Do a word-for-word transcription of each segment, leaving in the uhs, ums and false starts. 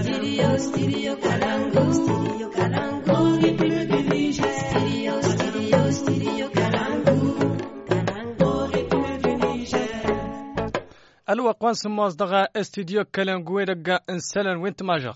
Stereo, stereo Kalangu, stereo Kalangu, Republic Niger. Stereo, stereo, stereo Kalangu, Kalangu, Republic Niger. الوقوان سموز دغا استديو كالانغو يرقا انسلن وينت ماجق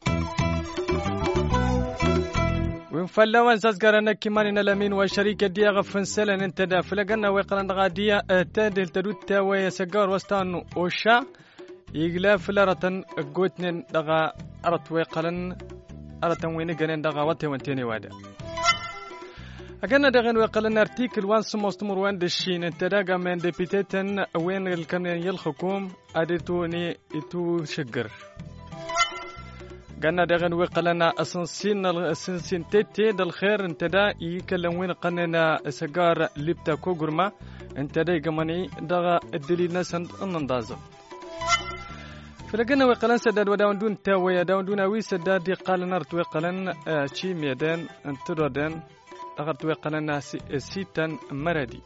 وينفلا وانزاز قرانا كيمانين الامين وشريكة ديا غفن سلن انت دا فلقنا ويقلن دغا ديا تادل تدوتا ويسقار وستانو وشا يقلا فلارة قوتنين دغا ارت ويقلن ارتن وينقنين دغا واتي وانتيني وادا أجانا دغن وقلن ارتيكل وان سموستمر وان دشين انت داقا من ديبيتيتن وين الكن يلحكم اديتوني اتو شجر قلنا دغن وقلنا اسنسين الاسنسين تيتي دالخير انت دا يكلم وين قننا سجار لبتا كوغرما انت دا يقمني دغا الدليل نسند النندازو فلقنا وقلن سداد وداون دون تاوية داون دون اوي سداد يقال نرت وقلن شي ميدان انترودن أغرت وقلنا سيتا مردي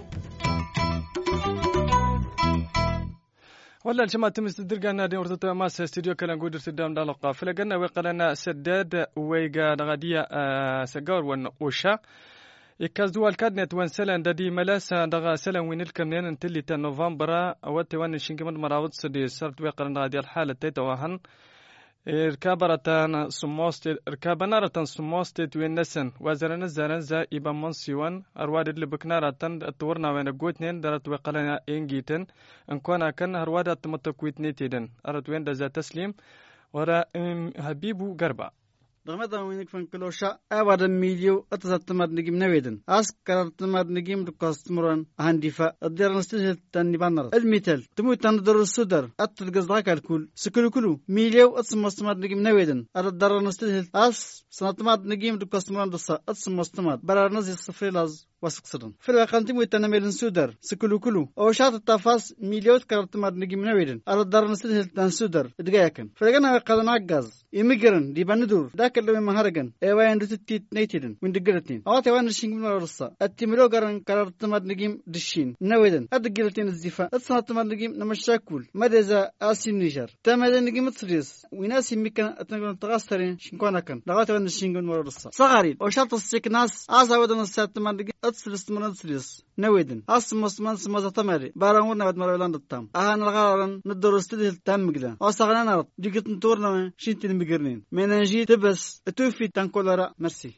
ولا الجماعة تمس درجنا دي ورطة ماس استوديو كلام قدر تدام دلقة فلقنا وقلنا سداد ويجا دغدية سجار ون وشا يكاز دوال كادنت وان سلان ددي ملاسا دغا سلان وين الكمنين انتلي تا نوفمبر اوت وان شينكمن مراوت سدي سرت وقلنا دي الحالة تيتوهن ركابرتان سموست ركابنارتان سموست وين نسن وزرنا زرن زا إبا منسيوان أرواد اللي بكنارتان تورنا وين قوتنين درت وقلنا إنجيتن إن كنا كان أرواد تمتكويتني تيدن أرد وين دزا تسليم ورا حبيبو قربا دغمدا وينك فن كلوشا أبدا ميليو أتزتمد نجيم نويدن أسكرت مد نجيم دكاستمران هندفا الدير نستجل تنبانر المثال تموت تندر السودر أتلقزاك الكل سكلو كلو ميليو أتسمستمد نجيم نويدن الدير نستجل أس سنتمد نجيم دكاستمران دسا أتسمستمد برار نزي الصفر لاز وسقصرن في الواقع تموت تنميل سودر سكلو كلو أو شات التفاس ميليو كرت مد نجيم نويدن الدير نستجل تنسودر دقايقن فلقنا قلنا عجز إميجرن دي بندور كلمة مهرجان أيوة عندو تتيت نيتين من دقيقتين أواتي وانا الشين من الرصة التمرو قرن قررت تمر نجيم دشين نويدن الدقيقتين الزفاء السنة تمر نجيم نمشاكول مدرسة آسي نيجر تمر نجيم تسريس وناس يمكن أتنقل تغاسترين شنكونا كان لغاية وانا الشين من الرصة صغارين وشرط السيك ناس آسا ودن الساعة تمر نجيم أتسريس من أتسريس نويدن أس مسلمان سمازة تمري بارانورنا بعد مرة ولان التام أهان الغارن ندرس تده التام مقلا أصغرنا نرد دقيقة نتورنا شنتين مقرنين مناجي تبس توفي تنقلرا مرسي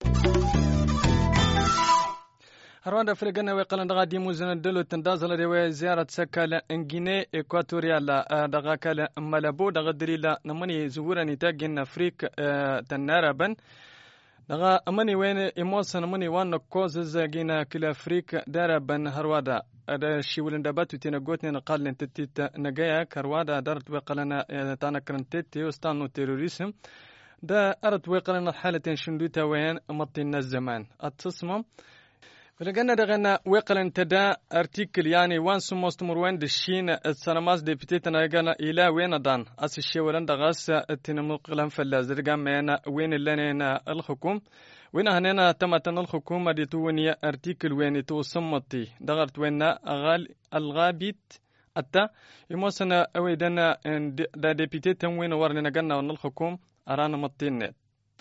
هروان دفرقنا ويقلن دغا دي موزن دلو تندازل دي زيارة سكال انجيني اكواتوريال دغا كال ملابو دغا دريلا نماني زوراني تاقين افريك تناربن دغا اماني وين اموسن اماني وان كوزز جينا كلا افريك داربن هروادا هذا الشيء ولن دبتو تنقوتني نقال لنتتيت نجايا هروادا دارت ويقلنا تانا كرنتيتي وستانو تيروريسم دا أردت ويقلنا الحالة شندوتا وين مطينا الزمان التصمم فلقنا دغنا ويقلن تدا ارتيكل يعني وان سموست مروان دشين السنماز ديبتيتنا يقنا إلى وين دان أس الشيء ولن دغاس التنمقلن فلاز رقم مينا وين اللي الحكوم وين هنا تمتن الحكومة دي توني ارتيكل وين تو سمتي دغرت وين أغال الغابيت أتا يموسنا أويدنا دا ديبتيتن وين ورنا قلنا ون الحكوم أرانا مطينات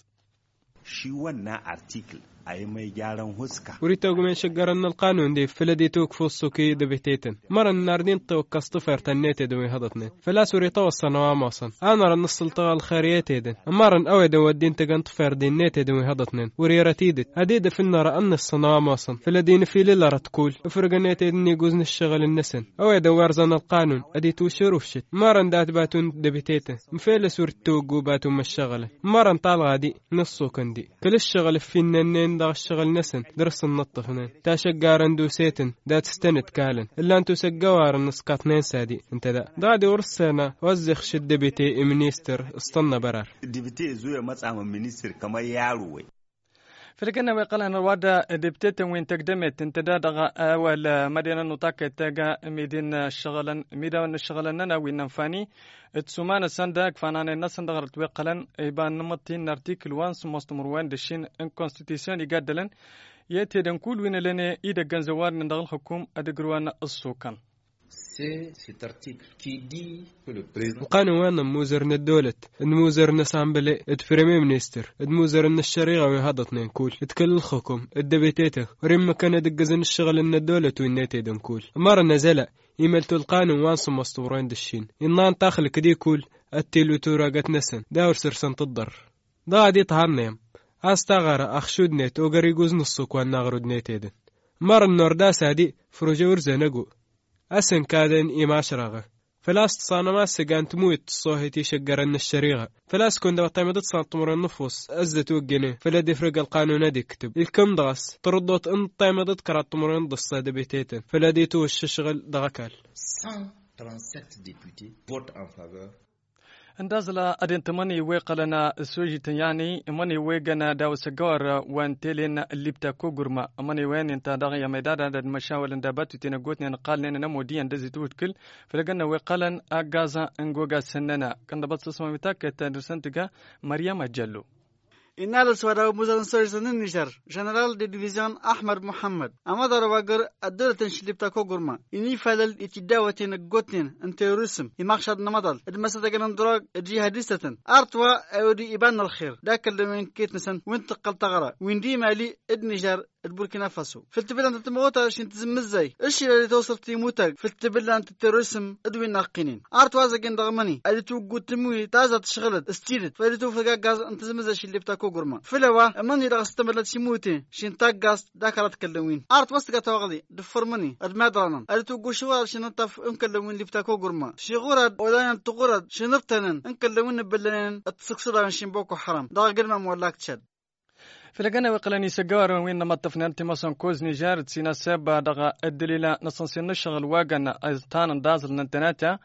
شي ونا ارتيكل أي ما يجارن هسكا وريتوغ من شجرنا القانون دي فلدي توقفوا السوكي دبيتيتن مرة الناردين توك استفر تنيت دوي هضتني فلا سوري توصل نوام وصل أنا رن السلطة الخاريات يدن مرة أوي دو الدين تجن تفر دينيت دوي هضتني وريرتيدت هديد في النار أن الصنوام وصل فلدين في ليلة رتقول افرجنيت يدني يجوزن الشغل النسن أوي دو ورزن القانون أدي توشرو شت مرة دات باتون دبيتيتن مفيل سور توجو باتون مشغلة مرة طالع دي نصو كندي كل الشغل في النين دا الشغل نسن درس النطف هنا تاشجار دو سيتن دا تستند كالن إلا أنتو سجوار النسقات نين سادي أنت دا دا دي ورسنا وزخ شد دبيتي منيستر استنى برار دبيتي زوية مطعم منيستر كما يعروي فلكنا ويقلنا الوضع دبتة وين تقدمت انتدا دغا أول مدينة نطاق تاقا ميدين شغلا ميدان شغلنا وين نفاني تسمان السندق فانان الناس دغرت ويقلن يبان نمطين ارتيكل وانس مستمروان دشين ان كونستيتيسيون يقدلن يتي دنكول وين لنا إيدا جنزوار ندغل حكوم أدقروان السوكان القانون موزر الدولة الموزر نسامبلي البريمير مينستر الموزر ان الشريعة وهذا نقول اتكل الحكم الدبيتيته وريم كان دقزن الشغل ان الدولة وينيتي نقول مر نزل يملت القانون وانص مستورين دشين إنان تاخل كدي كول التيلو توراقت نسن داور سرسن تضر دا دي طهرنيم استغار اخشود نيت وقري يقوز نصوك واناغرود نيتيدن مر النورداس هادي فروجور زنقو أسن كادن إيماشرغة فلاس تصانما سجان تموت صوهتي شجرن الشريعة فلاس كون دو طيمدت صانتمر النفوس أزت وجنه فلا دفرق القانون دي كتب الكم دغس تردوت ان طيمدت كرات تمرن ضصة دبيتيتن فلا ديتو الشغل دغكال cent trente-sept députés votent en faveur. اندازلا ادين تمني ويقلنا سوجي يعني مني ويغنا داو سغور وان تيلين الليبتا كوغرما مني وين انت دغيا ميدادا دد مشاول اندابات تينغوتني نقال لنا نمودي اندزي توتكل فلغنا ويقلن اغازا انغوغا سننا كند بس اسمه متاك تدرسنتغا مريم جلو إنال السوداء مزن سورسن النيجر جنرال دي ديفيزيون أحمد محمد أما دروغر الدولة تنشلب تاكو غرما إني فلل اتداوتين الجوتين انتيروريسم يمخشد نمضل المسألة كان دروغ جهاديستن أرتوا أودي إبان الخير ذاك اللي من كيت نسن وانتقل تغرى ويندي مالي النيجر البوركينا فاسو في التبلان تتموتا شين تزمزاي الشيء اللي توصل تيموتاك في التبلان تتروسم ادوي ناقينين ارت وازقين دغمني اللي تو قوتموي تازا تشغلت استيرت فاللي تو فقا غاز انت زمزا شي اللي بتاكو غرما فلوا ماني دغ استمرت شيموتي شين تاك غاز داك تكلمين ارت واسقا توغلي دفرمني ادمادران اللي تو غشوار شين نطف انكلمين اللي بتاكو غرما شي غورد ولا تغورد شنفتنن انكلمين بلنن تسكسدا شين بوكو حرام دغ قرنا مولاك تشد فلقنا وقلني سجار وين ما طفنا التماسون كوز نيجار تسينا سبا دغا الدليل نصنصين الشغل واقنا ازتان دازل ننتناتا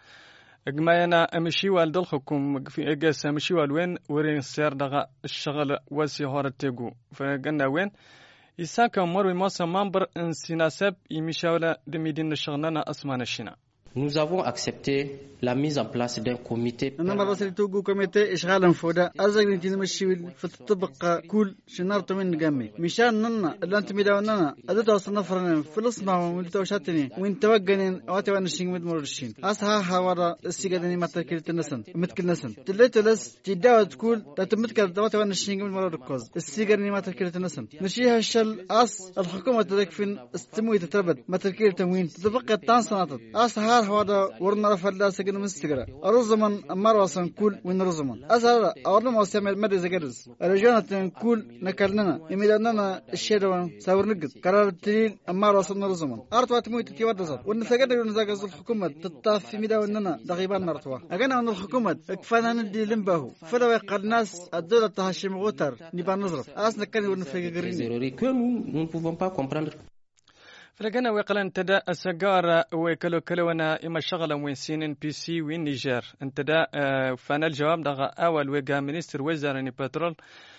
اجمعنا امشي والدلخكم في اجاس امشي والوين ورين سير دغا الشغل وسي هورتيغو فلقنا وين يساكا مروي موسى مامبر ان سيناسب يمشاولا دميدين الشغلنا اسمان الشنا. Nous avons accepté la mise en place d'un comité. أنا مرة سلتوجو كوميتي إشغالا فودا أزغني تنمشي في الطبقة كل شنار تمن جامي مشان ننا اللي أنت مداوننا أدت أصلا فرنا في الصناعة ومتوشاتني وين توجنين واتي وانا شيء مدمرشين أصها هوارا السجادني ما تركيل تنسن متكل نسن تلت لس تداو تقول تمتكل واتي وانا شيء مدمركوز السجادني ما تركيل تنسن نشيها الشل أص الحكومة تكفين استموي تتربط ما تركيل تموين تطبق التانسنات أصها هذا ورنا رفلا سجن مستقرا الرزمن أمر وصن كل وين رزمن أزهر أورنا موسم مدة زجرز الرجال كل نكلنا يميلنا الشيروان سور نقد قرار التليل أمر وصن رزمن أرتوات موي تتيودزر ونسجد ونزاجز الحكومة تطاف في ميدا وننا دغيبان نرتوا أجنا أن الحكومة كفانا ندي لمبه فلا يقع الناس الدولة تهشم غوتر نبان نظرف أصلا كان ونفيق قريني nous ne pouvons pas comprendre. فلقنا ويقلن تدا السجارة وكلو كلونا إما شغلة وين سينين بي سي وين نيجر انتدا فانا الجواب دغا أول ويقا منيستر وزارة بترول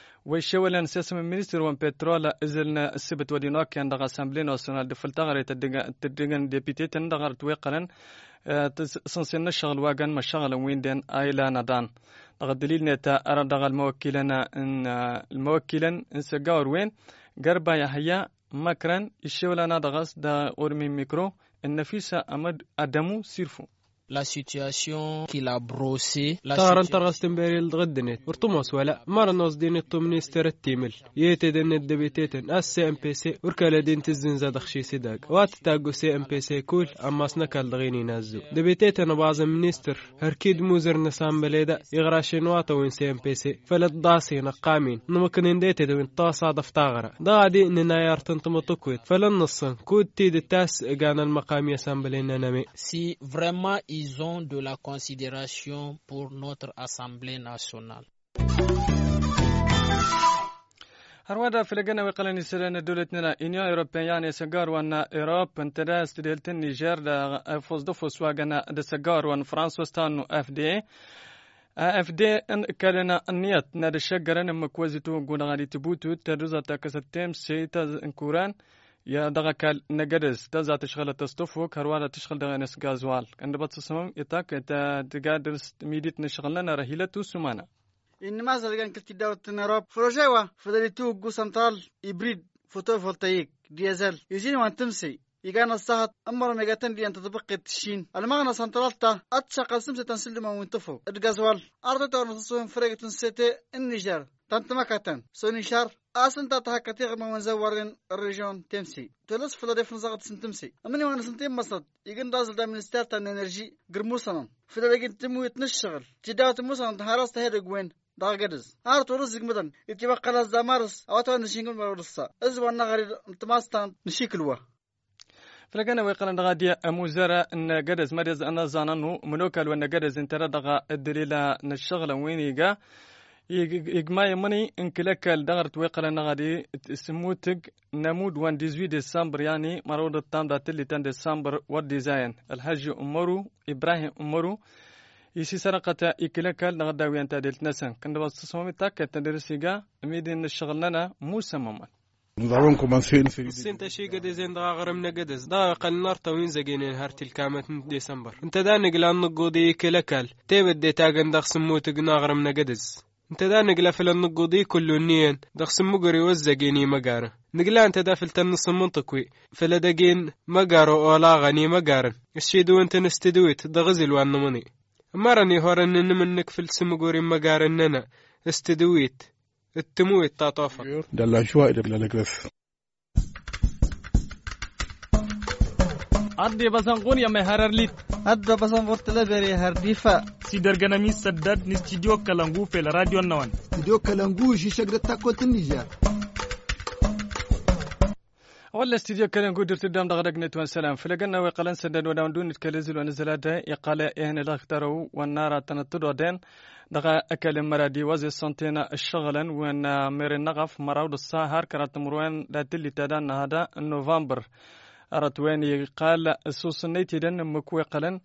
ويشولا نسيسم المنيستر وان بترول إزلنا السبت ودينوك كان دغا أسامبلي ناسيونال دفلتغري تدقن ديبيتيتن دغا تويقلن سنسين الشغل واقن ما شغلة وين دين آيلا ندان دغا دليل نتا أرى دغا الموكلنا إن الموكلن إن سجار وين قربا يحيى مكران الشولة دغاس دا أورمي ميكرو النفيسة أمد أدمو سيرفو. La situation qu'il a brossé. تارن ترغستن بيريل غدنت ورتموس ولا مرنوس دين التومنيستر التيمل يتدن الدبيتيتن اس سي ام بي سي وركال دين تزن زادخشي سيداك وات تاغو سي ام بي سي كول اما سنكال دغيني نازو دبيتيتن بعض المنيستر هركيد موزر نسام بليدا يغراشين واتا وين سي ام بي سي فلت داسي نقامين نمكن ديتد وين طاسا دفتاغرا دادي ننايار تنتمطكويت فلن نصن كود تيد التاس غان المقام يسام بلينا نمي si vraiment ils ont de la considération pour notre Assemblée nationale. هرودا في لجنة وقلنا سلنا دولتنا إنيا أوروبيان سجار وانا أوروب انتدا استدلتن نيجر دا فوز دفوس واجنا دا سجار وان فرنسا وستانو اف دي اف دي ان كلنا النيات ناد الشجرن مكوزتو قونا غادي تبوتو تدوزا تاكستيم سيتا انكوران يا دغا كال نجدز تزا تشغل تستوفو كروالة تشغل دغا نس غازوال عند بتصمم يتاك تا تقادرس ميديت نشغلنا رهيلة سمانة إن ما زال كنت داوة تنراب فروجوا فدريتو جو سنترال إبريد فوتوفولتايك ديزل يجيني وان تمسي يجانا السهت أمر نجاتن دي أن تطبق التشين المغنى سنترالتا أتشقى سمسة تنسل ما وينتفو الجزوال أرض تورنصوهم فرقة سيتي النيجر تنتمكتن سونيشار أصلا تاتها كتير ما ونزورين الريجون تمسي تلص فلا دفن زغط سنتمسي أمني وانا سنتين مصد يجن دازل دا منستير تان انرجي قرموسنا فلا يجن تمو يتنشغل تداو تموسنا تهارس تهيد قوين دا قدز أرد ورزق مدن يتبقى قلاص دا مارس أواتوا نشينكم مرورسا إزوانا غريد انتماستان نشيكلوا فلقنا ويقلن غادي موزارة إن قدز مريز أنا زانانو منوكل وإن قدز انترى دغا الدليل نشغل وينيقا يجمع يمني انكلكل دغرت ويقلن غادي سموتك نمود وان ديزوي ديسمبر يعني مرود التام داتلي تان ديسمبر والديزاين الحاج أمرو إبراهيم أمرو يسي سرقة يكلكل دغدا وين تادلت نسن كند بصصومي تاك تدرسيغا ميدين الشغلنا موسى مامان Nous avons commencé une série de سنت شي قد زين دا غرمنا قدز دا قل نار توين زقينين هارتي الكامت ديسمبر انت دا نقلا نقودي كلكل تيبد دي تاقن دا خسمو تقنا غرمنا قدز انت دا نقلا فل النقودي كلو نين دا خسمو قري وزقيني مقارن نقلا انت دا فلتن نص منطقوي فلا داقين مقارو اولا غني مقارن الشيدو انت نستدويت دا غزل وان نمني مرني هورن نمنك فل سمو قري مقارن ننا استدويت التمويت تاطافة دلا شوي دلا لكرس عدي بسنقون يا مهارر ليت أدى بسان فورتلا بري هرديفا سيدر غنامي سداد نستديو كالانغو في الراديو النوان استديو كالانغو شيشك دتاكوت النيجر ولا استديو كالانغو درت دام دغدق نتوان سلام فلقنا وقلن سداد وداون دون نتكلزل ونزلات يقال إهن الاختارو والنار تنطدو دين دغا أكل مرادي وزي سنتين الشغلا وان مير النغف مراود الساهر كانت مروان لا تلي تدان هذا نوفمبر أرتواني قال السوسنيتي دن مكوي قلن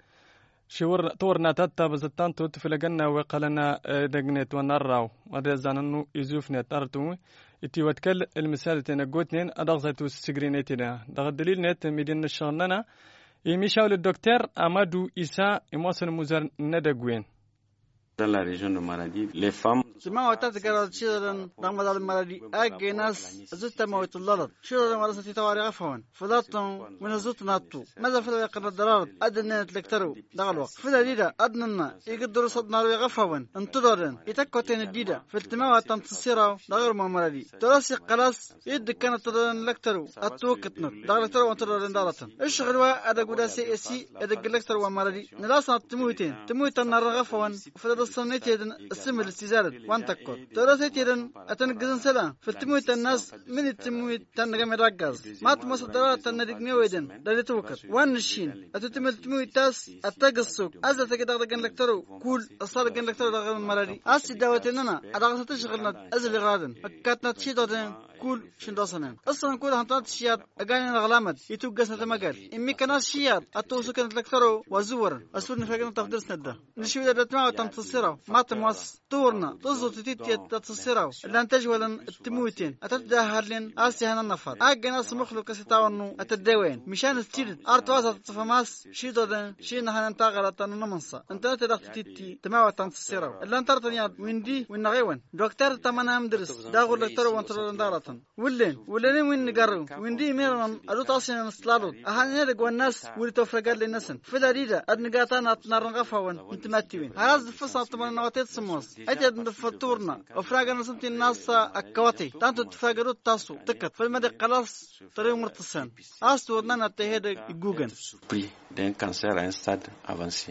شور طورنا تتا بزتان توت فلقنا وقلنا دقنت ونراو وده زاننو يزوفنا تارتو اتي وتكل المثال تنقوتنين أدغزتو السجرينيتي دا دغ الدليل نت ميدين الشغلنا يمشاول الدكتور أمادو إسا إموصل مزار ندقوين dans la région de Maradi, les femmes سمعوا تذكر شيرا رغم المرادي أجي ناس زدت موت اللرد شيرا مرسة تواري عفوا فضاتهم من الزوت ناتو ماذا فلا يقرر الضرار أدنى نتلكتروا دغ الوقت فلا ديدا أدنى يقدروا صدنا عفوا انتظرن يتكوتين الديدا في التماع تنتصيرا دغير مرادي تراسي قلاص يد كانت تدرن لكتروا أتوكتنا دغ لكتروا وانتظرن دارتن الشغل وا أدا قدا سي اسي أدا لكتروا مرادي نلاسنا تمويتين تمويتين عفوا فلا الصنيت يدن السم الاستزادة وانتكوت تراسيت يدن أتنقزن سلا فالتمويت الناس من التمويت تنقم الرقاز ما تمصدرات تندقني ويدن دالي توكت وان الشين أتتم التمويت تاس أتقصوك أزل تقدر لكترو كول أصار قن لكترو دغم المرادي أسي داوتيننا أدغسة تشغلنا أزل غادن أكاتنا تشيدوتين كول شندوسنين أصلا كول هنطات شياد أغاني الغلامد يتوقس نتمقال إمي كناس شياد أتوسو كانت لكترو وزور أسور نفاقنا تفضل سنده نشوي دا تماو تنتصيرو ما تموس طورنا تزو تتيتي تتصيرو الانتاج ولا التمويتين أتدى هارلين آسي هنا النفر أجي ناس مخلوق ستاونو أتدوين مشان التيرد أرتوازة تفهماس شيدو دين شينا هننتاغل تنمنصا انتنا تدخل تيتي تماو تنتصيرو الانتار تنياد وين دي وين غيوان دكتور تمانا مدرس داغو لكترو وانترو دارتن ولين ولين وين نقرو وين دي ميران أدو تاسين نسلالود أهاني يدقوا الناس ولي توفرقات للنسن فداريدا أدنقاتانا تنرنغفاون انتماتيوين هراز دفصة تمانا نواتيت سموس أجد دفتورنا وفراغنا سنتي الناس أكواتي تانتو تفاقرو تاسو تكت فالمدى قلاص طريق مرتصان أستو ودنا نتهيد جوجن d'un cancer à un stade avancé.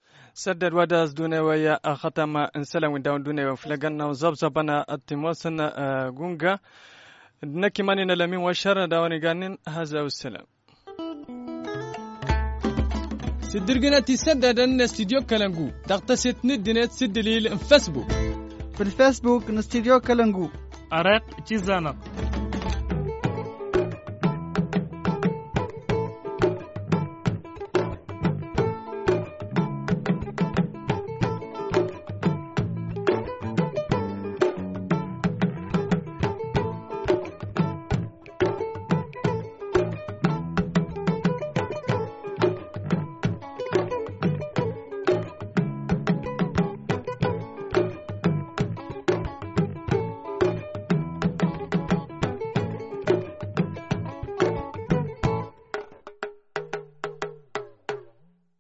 سدد وداز دونه ويا ختم انسلم داون دونه وفلقنا وزبزبنا التموسن جونجا نكي مانينا لمن وشر داوني قانين هذا والسلام سدرقنا تسدد ان استديو كلانجو تغتسد ندنت سدليل فيسبوك في الفيسبوك نستديو كلانجو أرق تيزانا